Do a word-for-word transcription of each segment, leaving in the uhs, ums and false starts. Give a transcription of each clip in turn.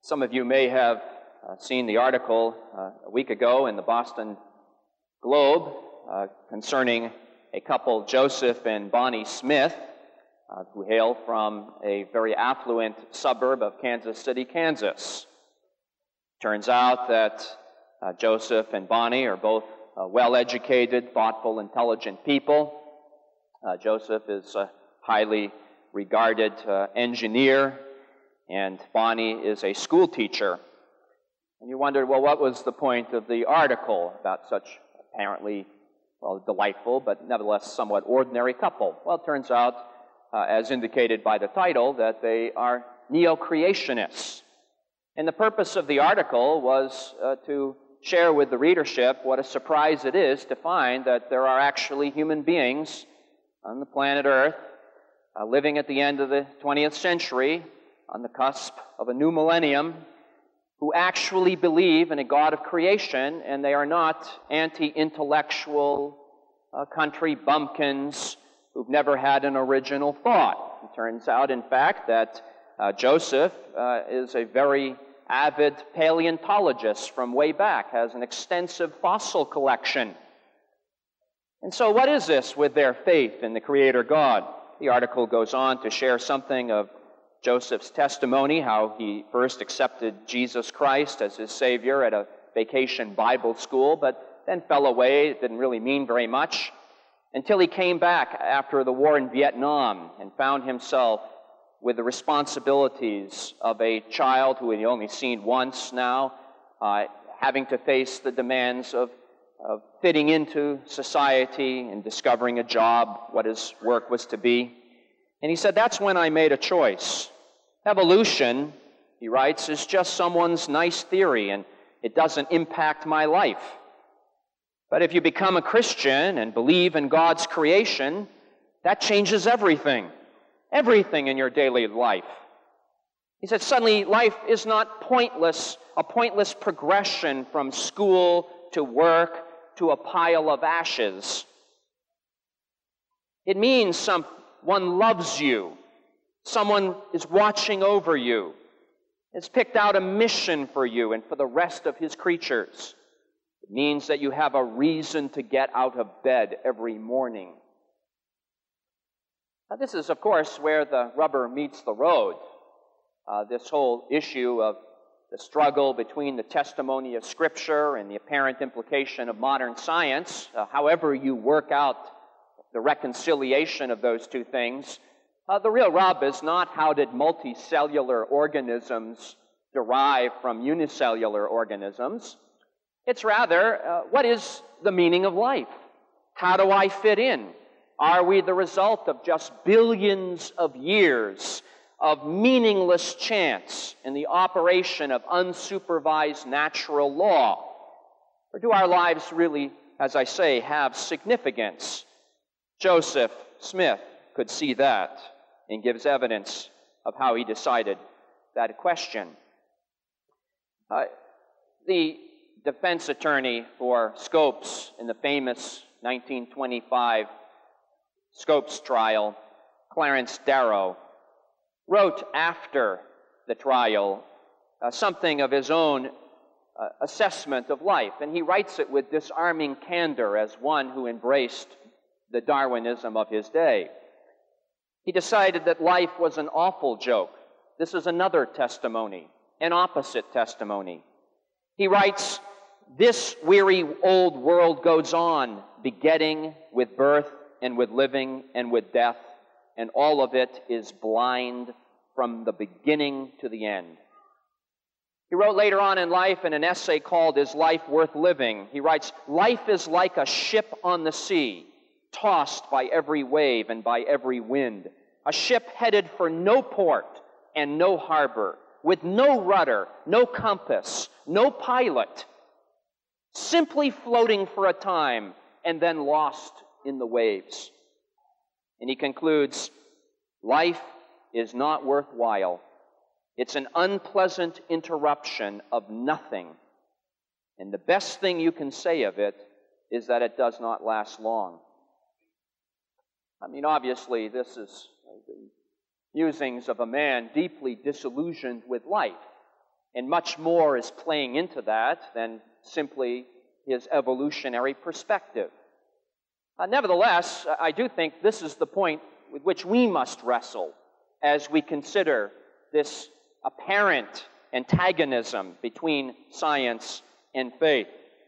Some of you may have uh, seen the article uh, a week ago in the Boston Globe uh, concerning a couple, Joseph and Bonnie Smith, uh, who hail from a very affluent suburb of Kansas City, Kansas. Turns out that uh, Joseph and Bonnie are both uh, well-educated, thoughtful, intelligent people. Uh, Joseph is a highly regarded uh, engineer, and Bonnie is a school teacher. And you wonder, well, what was the point of the article about such apparently, well, delightful, but nevertheless somewhat ordinary couple? Well, it turns out, uh, as indicated by the title, that they are neo-creationists. And the purpose of the article was uh, to share with the readership what a surprise it is to find that there are actually human beings on the planet Earth uh, living at the end of the twentieth century, on the cusp of a new millennium, who actually believe in a God of creation, and they are not anti-intellectual uh, country bumpkins who've never had an original thought. It turns out, in fact, that uh, Joseph uh, is a very avid paleontologist from way back, has an extensive fossil collection. And so what is this with their faith in the Creator God? The article goes on to share something of Joseph's testimony, how he first accepted Jesus Christ as his Savior at a vacation Bible school, but then fell away. It didn't really mean very much until he came back after the war in Vietnam and found himself with the responsibilities of a child who he only seen once now, uh, having to face the demands of, of fitting into society and discovering a job, what his work was to be. And he said, that's when I made a choice. Evolution, he writes, is just someone's nice theory, and it doesn't impact my life. But if you become a Christian and believe in God's creation, that changes everything. Everything in your daily life. He said, suddenly life is not pointless, a pointless progression from school to work to a pile of ashes. It means someone loves you. Someone is watching over you. It's picked out a mission for you and for the rest of his creatures. It means that you have a reason to get out of bed every morning. Now, this is, of course, where the rubber meets the road. Uh, this whole issue of the struggle between the testimony of Scripture and the apparent implication of modern science, uh, however you work out the reconciliation of those two things, uh, the real rub is not how did multicellular organisms derive from unicellular organisms. It's rather, uh, what is the meaning of life? How do I fit in? Are we the result of just billions of years of meaningless chance in the operation of unsupervised natural law? Or do our lives really, as I say, have significance? Joseph Smith could see that and gives evidence of how he decided that question. Uh, the defense attorney for Scopes in the famous nineteen twenty-five Scopes trial, Clarence Darrow, wrote after the trial uh, something of his own uh, assessment of life, and he writes it with disarming candor as one who embraced the Darwinism of his day. He decided that life was an awful joke. This is another testimony, an opposite testimony. He writes, this weary old world goes on, begetting with birth and with living and with death, and all of it is blind from the beginning to the end. He wrote later on in life in an essay called Is Life Worth Living? He writes, life is like a ship on the sea, tossed by every wave and by every wind, a ship headed for no port and no harbor, with no rudder, no compass, no pilot, simply floating for a time and then lost in the waves. And he concludes, life is not worthwhile. It's an unpleasant interruption of nothing. And the best thing you can say of it is that it does not last long. I mean, obviously, this is the musings of a man deeply disillusioned with life. And much more is playing into that than simply his evolutionary perspective. Uh, nevertheless, I do think this is the point with which we must wrestle as we consider this apparent antagonism between science and faith.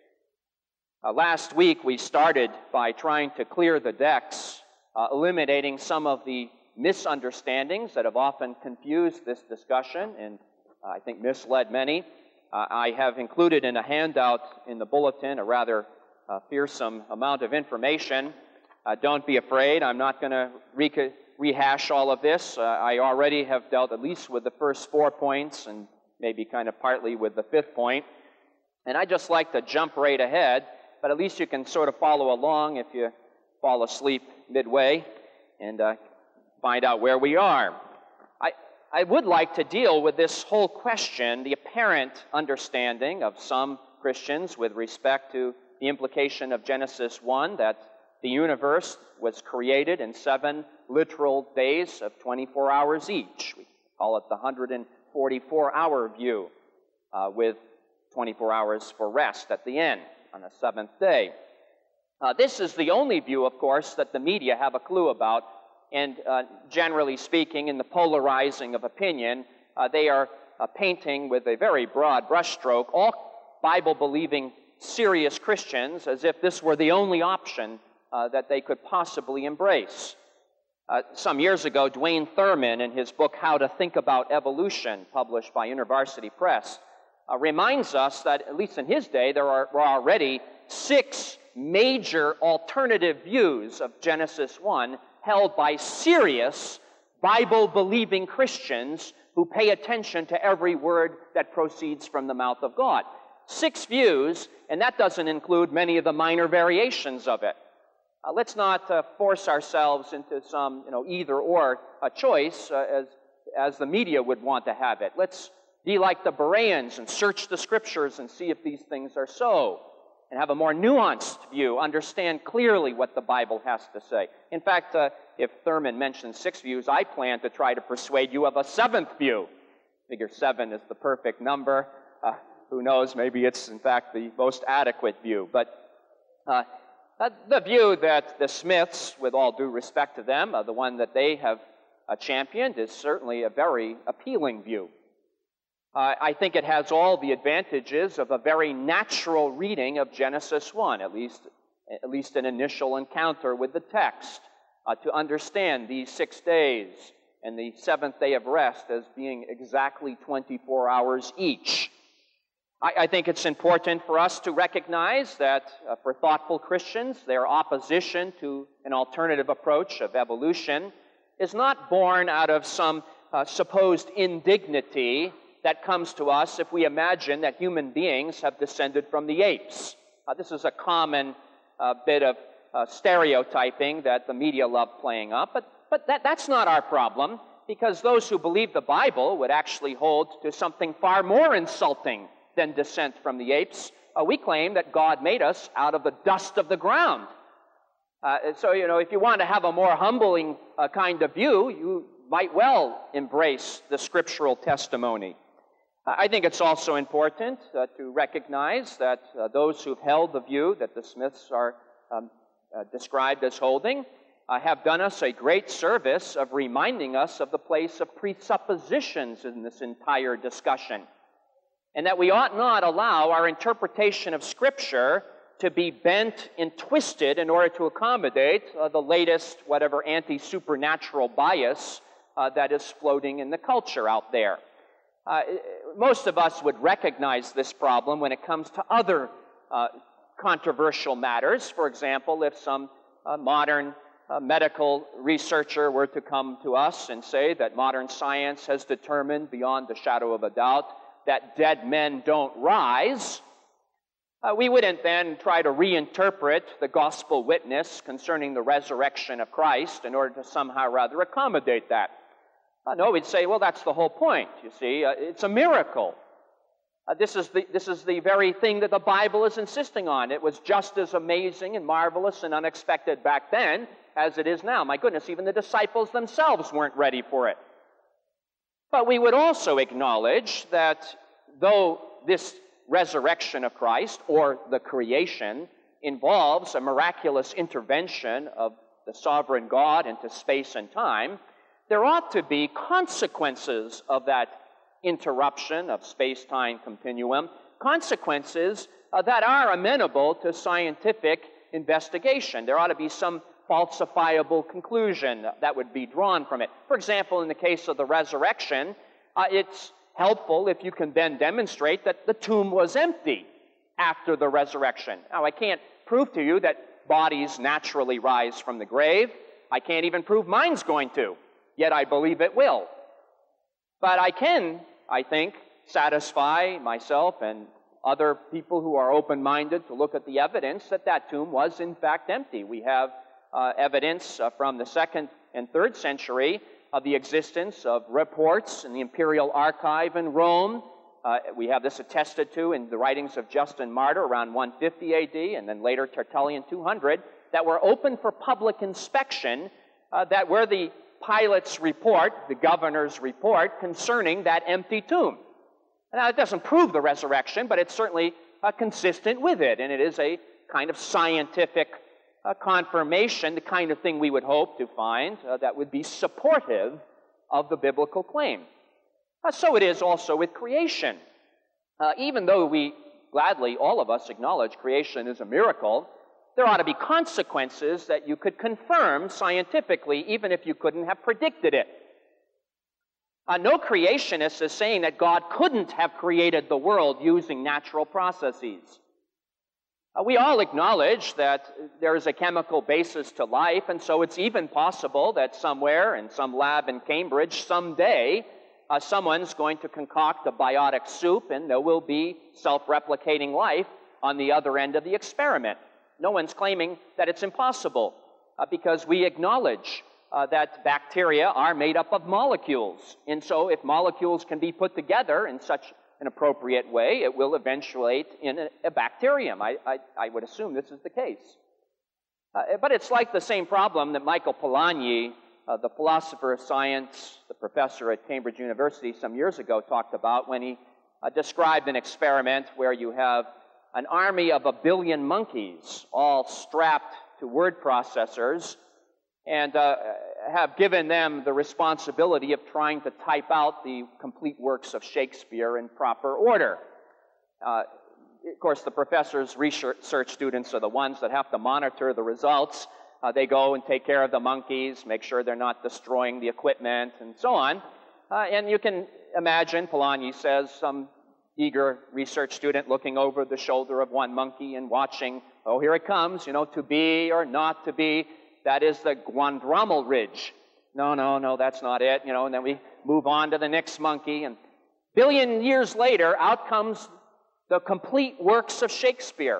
Uh, last week we started by trying to clear the decks, uh, eliminating some of the misunderstandings that have often confused this discussion and uh, I think misled many. Uh, I have included in a handout in the bulletin a rather uh, fearsome amount of information. Uh, don't be afraid, I'm not going to re- rehash all of this. Uh, I already have dealt at least with the first four points and maybe kind of partly with the fifth point. And I just like to jump right ahead, but at least you can sort of follow along if you fall asleep midway and uh, find out where we are. I, I would like to deal with this whole question, the apparent understanding of some Christians with respect to the implication of Genesis one, that the universe was created in seven literal days of twenty-four hours each. We call it the one hundred forty-four hour view, uh, with twenty-four hours for rest at the end on the seventh day. Uh, this is the only view, of course, that the media have a clue about, and uh, generally speaking, in the polarizing of opinion, uh, they are uh, painting with a very broad brushstroke all Bible-believing serious Christians as if this were the only option uh, that they could possibly embrace. Uh, some years ago, Dwayne Thurman, in his book, How to Think About Evolution, published by University Press, uh, reminds us that, at least in his day, there are, were already six major alternative views of Genesis one held by serious Bible-believing Christians who pay attention to every word that proceeds from the mouth of God. Six views, and that doesn't include many of the minor variations of it. Uh, let's not uh, force ourselves into some, you know, either-or uh, choice uh, as, as the media would want to have it. Let's be like the Bereans and search the Scriptures and see if these things are so, and have a more nuanced view, understand clearly what the Bible has to say. In fact, uh, if Thurman mentions six views, I plan to try to persuade you of a seventh view. Figure seven is the perfect number. Uh, who knows, maybe it's, in fact, the most adequate view. But uh, Uh, the view that the Smiths, with all due respect to them, uh, the one that they have uh, championed, is certainly a very appealing view. Uh, I think it has all the advantages of a very natural reading of Genesis one, at least, at least an initial encounter with the text, uh, to understand these six days and the seventh day of rest as being exactly twenty-four hours each. I think it's important for us to recognize that uh, for thoughtful Christians, their opposition to an alternative approach of evolution is not born out of some uh, supposed indignity that comes to us if we imagine that human beings have descended from the apes. Uh, this is a common uh, bit of uh, stereotyping that the media love playing up, but, but that, that's not our problem, because those who believe the Bible would actually hold to something far more insulting than descent from the apes. Uh, we claim that God made us out of the dust of the ground. Uh, so, you know, if you want to have a more humbling uh, kind of view, you might well embrace the scriptural testimony. Uh, I think it's also important uh, to recognize that uh, those who've held the view that the Smiths are um, uh, described as holding uh, have done us a great service of reminding us of the place of presuppositions in this entire discussion, and that we ought not allow our interpretation of Scripture to be bent and twisted in order to accommodate uh, the latest, whatever, anti-supernatural bias uh, that is floating in the culture out there. Uh, most of us would recognize this problem when it comes to other uh, controversial matters. For example, if some uh, modern uh, medical researcher were to come to us and say that modern science has determined beyond the shadow of a doubt that dead men don't rise, uh, we wouldn't then try to reinterpret the gospel witness concerning the resurrection of Christ in order to somehow or other accommodate that. Uh, no, we'd say, well, that's the whole point, you see. Uh, it's a miracle. Uh, this is the, this is the very thing that the Bible is insisting on. It was just as amazing and marvelous and unexpected back then as it is now. My goodness, even the disciples themselves weren't ready for it. But we would also acknowledge that though this resurrection of Christ, or the creation, involves a miraculous intervention of the sovereign God into space and time, there ought to be consequences of that interruption of space-time continuum, consequences uh, that are amenable to scientific investigation. There ought to be some falsifiable conclusion that would be drawn from it. For example, in the case of the resurrection, uh, it's helpful if you can then demonstrate that the tomb was empty after the resurrection. Now, I can't prove to you that bodies naturally rise from the grave. I can't even prove mine's going to, yet I believe it will. But I can, I think, satisfy myself and other people who are open-minded to look at the evidence that that tomb was in fact empty. We have uh, evidence uh, from the second and third century of the existence of reports in the Imperial Archive in Rome. Uh, we have this attested to in the writings of Justin Martyr around one fifty A D and then later Tertullian two hundred that were open for public inspection, uh, that were the Pilate's report, the governor's report, concerning that empty tomb. Now, it doesn't prove the resurrection, but it's certainly uh, consistent with it, and it is a kind of scientific uh, confirmation, the kind of thing we would hope to find uh, that would be supportive of the biblical claim. Uh, so it is also with creation. Uh, even though we gladly, all of us, acknowledge creation is a miracle, there ought to be consequences that you could confirm scientifically, even if you couldn't have predicted it. Uh, no creationist is saying that God couldn't have created the world using natural processes. Uh, we all acknowledge that there is a chemical basis to life, and so it's even possible that somewhere in some lab in Cambridge someday uh, someone's going to concoct a biotic soup and there will be self-replicating life on the other end of the experiment. No one's claiming that it's impossible uh, because we acknowledge uh, that bacteria are made up of molecules. And so if molecules can be put together in such an appropriate way, it will eventuate in a, a bacterium. I, I, I would assume this is the case. Uh, but it's like the same problem that Michael Polanyi, uh, the philosopher of science, the professor at Cambridge University some years ago, talked about when he uh, described an experiment where you have an army of a billion monkeys all strapped to word processors and uh, have given them the responsibility of trying to type out the complete works of Shakespeare in proper order. Uh, of course, the professor's research students are the ones that have to monitor the results. Uh, they go and take care of the monkeys, make sure they're not destroying the equipment, and so on. Uh, and you can imagine, Polanyi says, some eager research student looking over the shoulder of one monkey and watching, oh, here it comes, you know, to be or not to be. That is the Guandramal Ridge. No, no, no, that's not it, you know, and then we move on to the next monkey, and a billion years later, out comes the complete works of Shakespeare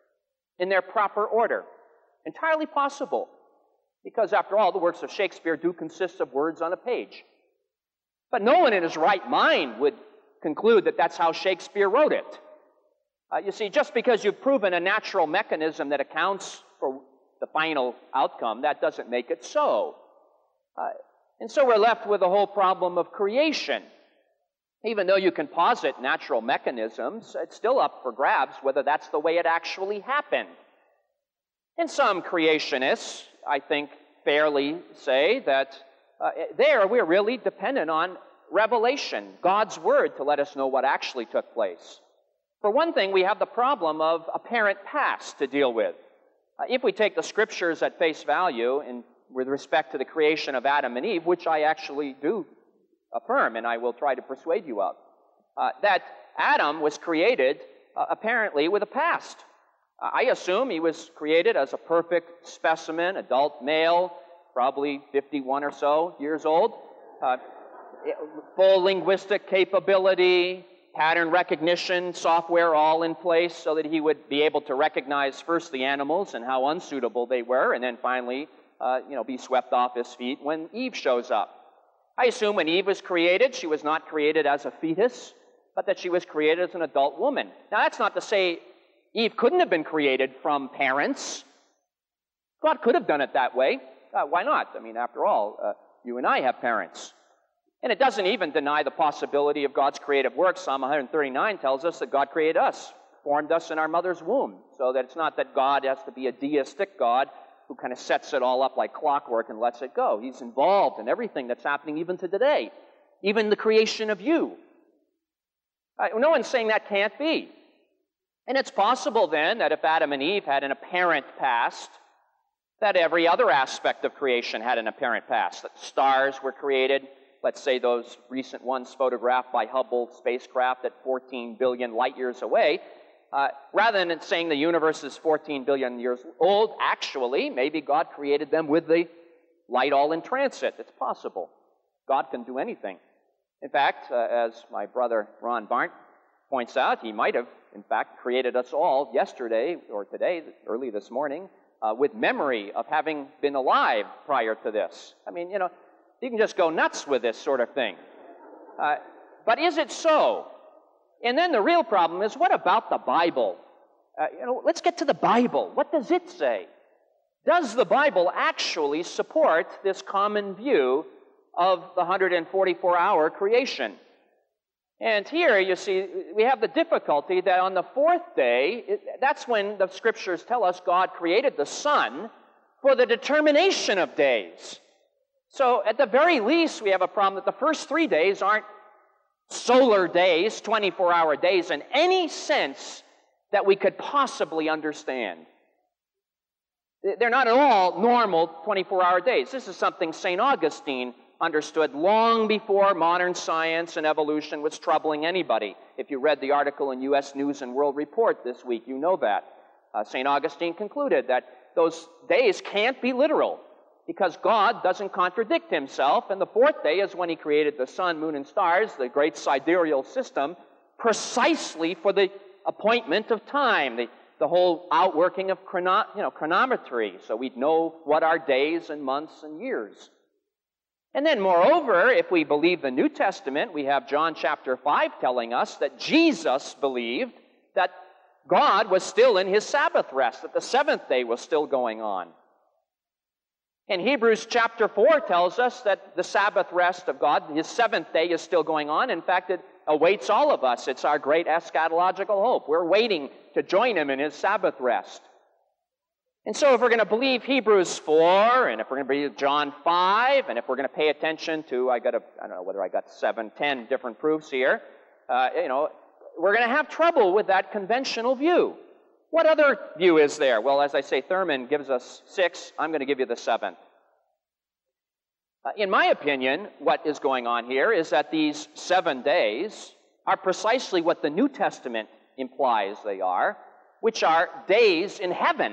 in their proper order. Entirely possible, because after all, the works of Shakespeare do consist of words on a page. But no one in his right mind would conclude that that's how Shakespeare wrote it. Uh, you see, just because you've proven a natural mechanism that accounts for the final outcome, that doesn't make it so. Uh, and so we're left with the whole problem of creation. Even though you can posit natural mechanisms, it's still up for grabs whether that's the way it actually happened. And some creationists, I think, fairly say that uh, there we're really dependent on revelation, God's Word, to let us know what actually took place. For one thing, we have the problem of apparent past to deal with. Uh, if we take the Scriptures at face value in, with respect to the creation of Adam and Eve, which I actually do affirm and I will try to persuade you of, uh, that Adam was created uh, apparently with a past. Uh, I assume he was created as a perfect specimen, adult male, probably fifty-one or so years old, uh, full linguistic capability, pattern recognition software all in place so that he would be able to recognize first the animals and how unsuitable they were, and then finally, uh, you know, be swept off his feet when Eve shows up. I assume when Eve was created, she was not created as a fetus, but that she was created as an adult woman. Now, that's not to say Eve couldn't have been created from parents. God could have done it that way. Uh, why not? I mean, after all, uh, you and I have parents. And it doesn't even deny the possibility of God's creative work. Psalm one thirty-nine tells us that God created us, formed us in our mother's womb, so that it's not that God has to be a deistic God who kind of sets it all up like clockwork and lets it go. He's involved in everything that's happening even to today, even the creation of you. Uh, no one's saying that can't be. And it's possible then that if Adam and Eve had an apparent past, that every other aspect of creation had an apparent past, that stars were created. Let's say those recent ones photographed by Hubble spacecraft at fourteen billion light years away. Uh, rather than saying the universe is fourteen billion years old, actually, maybe God created them with the light all in transit. It's possible. God can do anything. In fact, uh, as my brother Ron Barnt points out, he might have, in fact, created us all yesterday or today, early this morning, uh, with memory of having been alive prior to this. I mean, you know, you can just go nuts with this sort of thing. Uh, but is it so? And then the real problem is, what about the Bible? Uh, you know, let's get to the Bible. What does it say? Does the Bible actually support this common view of the one hundred forty-four hour creation? And here, you see, we have the difficulty that on the fourth day, it, that's when the Scriptures tell us God created the sun for the determination of days. So at the very least, we have a problem that the first three days aren't solar days, twenty-four hour days, in any sense that we could possibly understand. They're not at all normal twenty-four hour days. This is something Saint Augustine understood long before modern science and evolution was troubling anybody. If you read the article in U S News and World Report this week, you know that. Uh, Saint Augustine concluded that those days can't be literal, because God doesn't contradict himself, and the fourth day is when he created the sun, moon, and stars, the great sidereal system, precisely for the appointment of time, the, the whole outworking of chrono, you know, chronometry, so we'd know what are days and months and years. And then, moreover, if we believe the New Testament, we have John chapter five telling us that Jesus believed that God was still in his Sabbath rest, that the seventh day was still going on. And Hebrews chapter four tells us that the Sabbath rest of God, his seventh day, is still going on. In fact, it awaits all of us. It's our great eschatological hope. We're waiting to join him in his Sabbath rest. And so if we're going to believe Hebrews four, and if we're going to believe John five, and if we're going to pay attention to, I got a, I don't know whether I got seven, ten different proofs here, uh, you know, we're going to have trouble with that conventional view. What other view is there? Well, as I say, Thurman gives us six. I'm going to give you the seventh. Uh, in my opinion, what is going on here is that these seven days are precisely what the New Testament implies they are, which are days in heaven.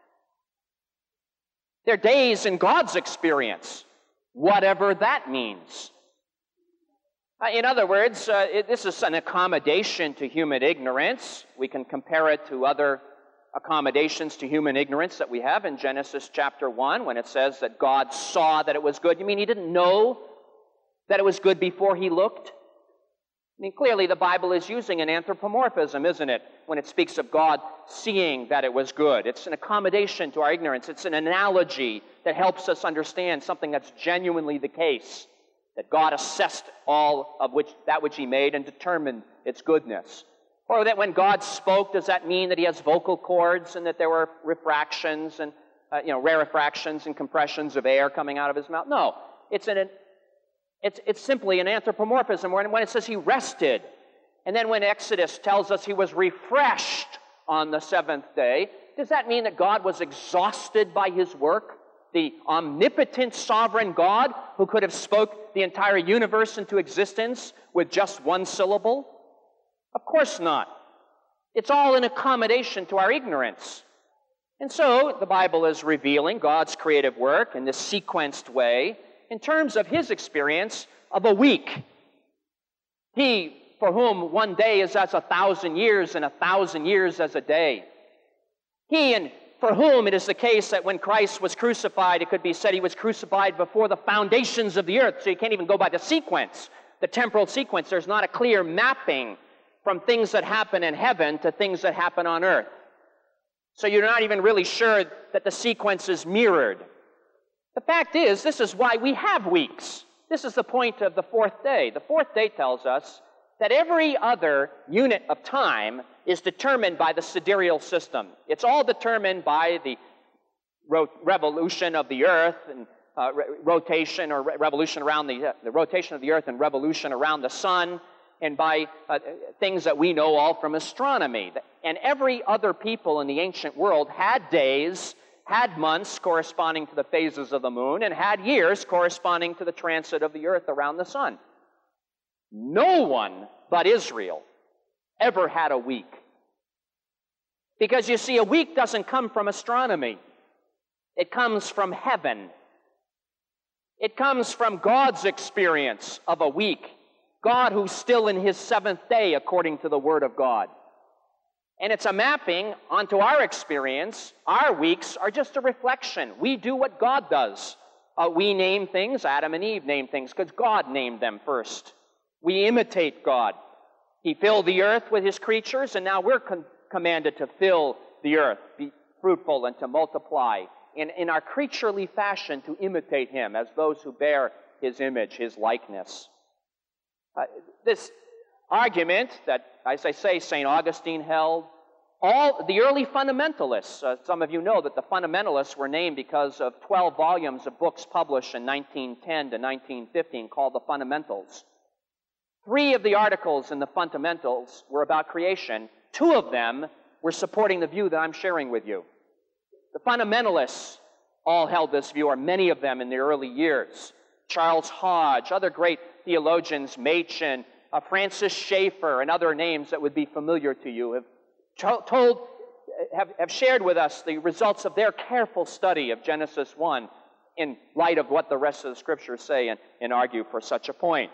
They're days in God's experience, whatever that means. Uh, in other words, uh, it, this is an accommodation to human ignorance. We can compare it to other accommodations to human ignorance that we have in Genesis chapter one, when it says that God saw that it was good. You mean he didn't know that it was good before he looked? I mean, clearly the Bible is using an anthropomorphism, isn't it, when it speaks of God seeing that it was good. It's an accommodation to our ignorance. It's an analogy that helps us understand something that's genuinely the case, that God assessed all of which that which he made and determined its goodness. Or that when God spoke, does that mean that he has vocal cords and that there were refractions and, uh, you know, rarefactions and compressions of air coming out of his mouth? No. It's an It's, it's simply an anthropomorphism. When, when it says he rested, and then when Exodus tells us he was refreshed on the seventh day, does that mean that God was exhausted by his work? The omnipotent sovereign God who could have spoke the entire universe into existence with just one syllable? Of course not. It's all an accommodation to our ignorance. And so the Bible is revealing God's creative work in this sequenced way in terms of his experience of a week. He, for whom one day is as a thousand years, and a thousand years as a day. He, and for whom it is the case that when Christ was crucified, it could be said he was crucified before the foundations of the earth, so you can't even go by the sequence, the temporal sequence. There's not a clear mapping from things that happen in heaven to things that happen on earth. So you're not even really sure that the sequence is mirrored. The fact is, this is why we have weeks. This is the point of the fourth day. The fourth day tells us that every other unit of time is determined by the sidereal system. It's all determined by the ro- revolution of the earth and uh, re- rotation or re- revolution around the, uh, the rotation of the earth and revolution around the sun, and by uh, things that we know all from astronomy. And every other people in the ancient world had days, had months corresponding to the phases of the moon, and had years corresponding to the transit of the earth around the sun. No one but Israel ever had a week. Because you see, a week doesn't come from astronomy. It comes from heaven. It comes from God's experience of a week. God who's still in his seventh day according to the Word of God. And it's a mapping onto our experience. Our weeks are just a reflection. We do what God does. Uh, we name things. Adam and Eve named things because God named them first. We imitate God. He filled the earth with his creatures, and now we're con- commanded to fill the earth, be fruitful, and to multiply in, in our creaturely fashion to imitate him as those who bear his image, his likeness. Uh, this argument that, as I say, Saint Augustine held, all the early fundamentalists, uh, some of you know that the fundamentalists were named because of twelve volumes of books published in nineteen ten to nineteen fifteen called the Fundamentals. Three of the articles in the Fundamentals were about creation. Two of them were supporting the view that I'm sharing with you. The fundamentalists all held this view, or many of them in the early years. Charles Hodge, other great theologians, Machen, uh, Francis Schaeffer, and other names that would be familiar to you, have to- told, have, have shared with us the results of their careful study of Genesis one in light of what the rest of the Scriptures say and, and argue for such a point.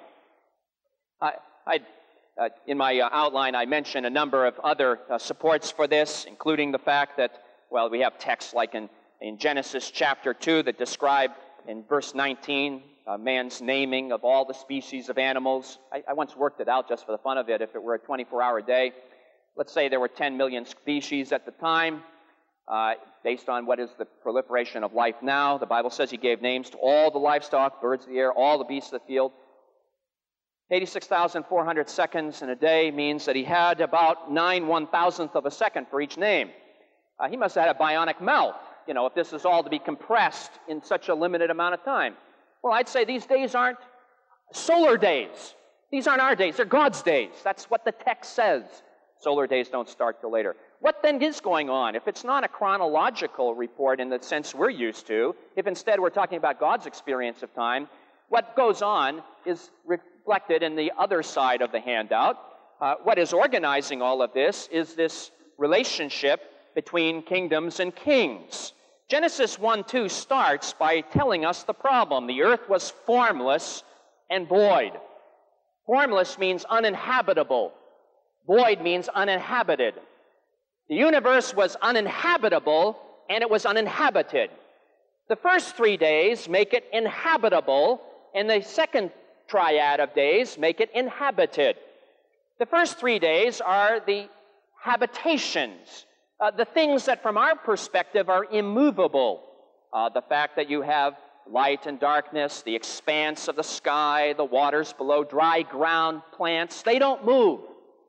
I, I, uh, in my uh, outline, I mentioned a number of other uh, supports for this, including the fact that, well, we have texts like in, in Genesis chapter two that describe in verse nineteen, uh, man's naming of all the species of animals. I, I once worked it out just for the fun of it. If it were a twenty-four hour day, let's say there were ten million species at the time, uh, based on what is the proliferation of life now. The Bible says he gave names to all the livestock, birds of the air, all the beasts of the field. eighty-six thousand four hundred seconds in a day means that he had about nine one-thousandth of a second for each name. Uh, he must have had a bionic mouth, you know, if this is all to be compressed in such a limited amount of time. Well, I'd say these days aren't solar days. These aren't our days. They're God's days. That's what the text says. Solar days don't start till later. What then is going on? If it's not a chronological report in the sense we're used to, if instead we're talking about God's experience of time, what goes on is reflected in the other side of the handout. Uh, what is organizing all of this is this relationship between kingdoms and kings. Genesis one two starts by telling us the problem. The earth was formless and void. Formless means uninhabitable. Void means uninhabited. The universe was uninhabitable, and it was uninhabited. The first three days make it inhabitable, and the second triad of days make it inhabited. The first three days are the habitations, uh, the things that from our perspective are immovable. Uh, the fact that you have light and darkness, the expanse of the sky, the waters below, dry ground, plants, they don't move.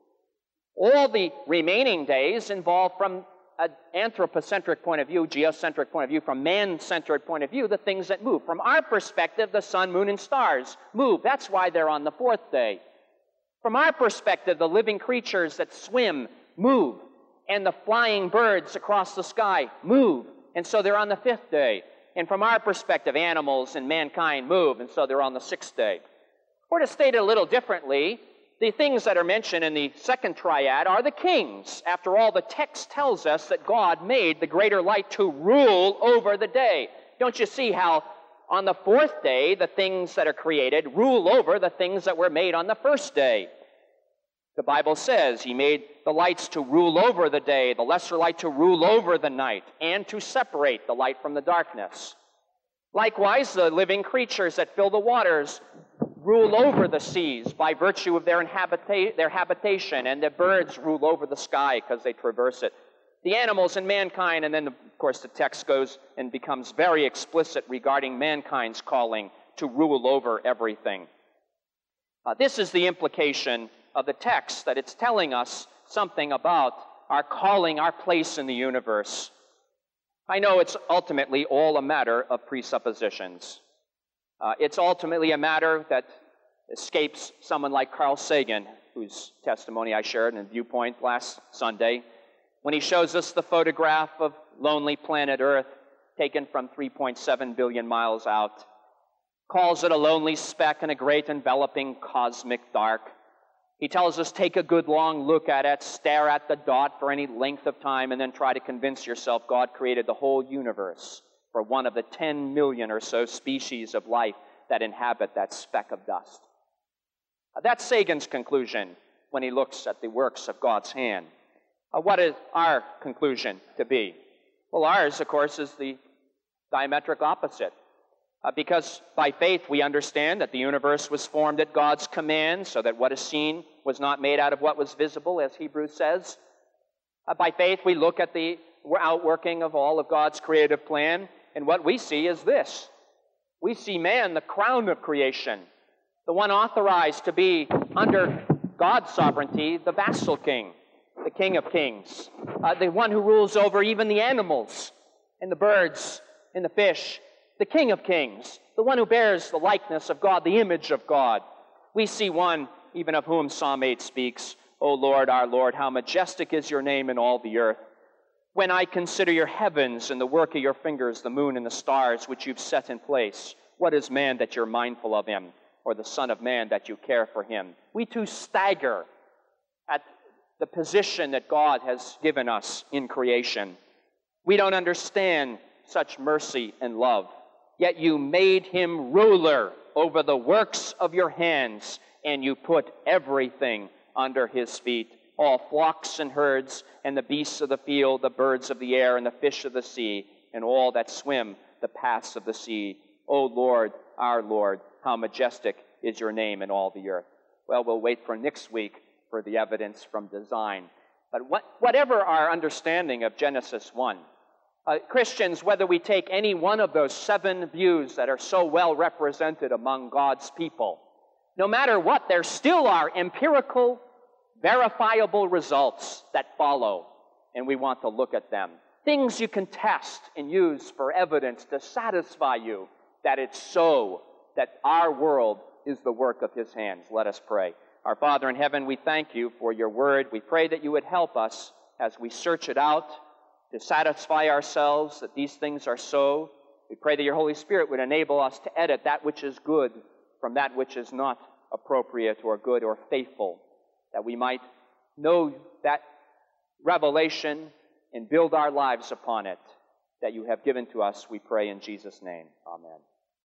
All the remaining days involve, from an anthropocentric point of view, geocentric point of view, from man-centered point of view, the things that move. From our perspective, the sun, moon, and stars move. That's why they're on the fourth day. From our perspective, the living creatures that swim move, and the flying birds across the sky move, and so they're on the fifth day. And from our perspective, animals and mankind move, and so they're on the sixth day. Or to state it a little differently, the things that are mentioned in the second triad are the kings. After all, the text tells us that God made the greater light to rule over the day. Don't you see how on the fourth day, the things that are created rule over the things that were made on the first day? The Bible says he made the lights to rule over the day, the lesser light to rule over the night, and to separate the light from the darkness. Likewise, the living creatures that fill the waters rule over the seas by virtue of their, inhabita- their habitation, and the birds rule over the sky because they traverse it. The animals and mankind, and then, of course, the text goes and becomes very explicit regarding mankind's calling to rule over everything. Uh, this is the implication of the text, that it's telling us something about our calling, our place in the universe. I know it's ultimately all a matter of presuppositions. Uh, it's ultimately a matter that escapes someone like Carl Sagan, whose testimony I shared in Viewpoint last Sunday, when he shows us the photograph of lonely planet Earth taken from three point seven billion miles out, calls it a lonely speck in a great enveloping cosmic dark. He tells us, take a good long look at it, stare at the dot for any length of time, and then try to convince yourself God created the whole universe for one of the ten million or so species of life that inhabit that speck of dust. Uh, that's Sagan's conclusion when he looks at the works of God's hand. Uh, what is our conclusion to be? Well, ours, of course, is the diametric opposite. Uh, because by faith we understand that the universe was formed at God's command, so that what is seen was not made out of what was visible, as Hebrews says. Uh, by faith we look at the outworking of all of God's creative plan, and what we see is this. We see man, the crown of creation, the one authorized to be under God's sovereignty, the vassal king, the King of Kings, uh, the one who rules over even the animals and the birds and the fish, the King of Kings, the one who bears the likeness of God, the image of God. We see one even of whom Psalm eight speaks, O Lord, our Lord, how majestic is your name in all the earth. When I consider your heavens and the work of your fingers, the moon and the stars which you've set in place, what is man that you're mindful of him, or the Son of Man that you care for him? We too stagger at the position that God has given us in creation. We don't understand such mercy and love. Yet you made him ruler over the works of your hands, and you put everything under his feet, all flocks and herds, and the beasts of the field, the birds of the air, and the fish of the sea, and all that swim the paths of the sea. O Lord, our Lord, how majestic is your name in all the earth. Well, we'll wait for next week for the evidence from design. But what, whatever our understanding of Genesis one, uh, Christians, whether we take any one of those seven views that are so well represented among God's people, no matter what, there still are empirical, verifiable results that follow, and we want to look at them. Things you can test and use for evidence to satisfy you that it's so, that our world is the work of his hands. Let us pray. Our Father in heaven, we thank you for your word. We pray that you would help us as we search it out to satisfy ourselves that these things are so. We pray that your Holy Spirit would enable us to edit that which is good from that which is not appropriate or good or faithful, that we might know that revelation and build our lives upon it that you have given to us, we pray in Jesus' name. Amen.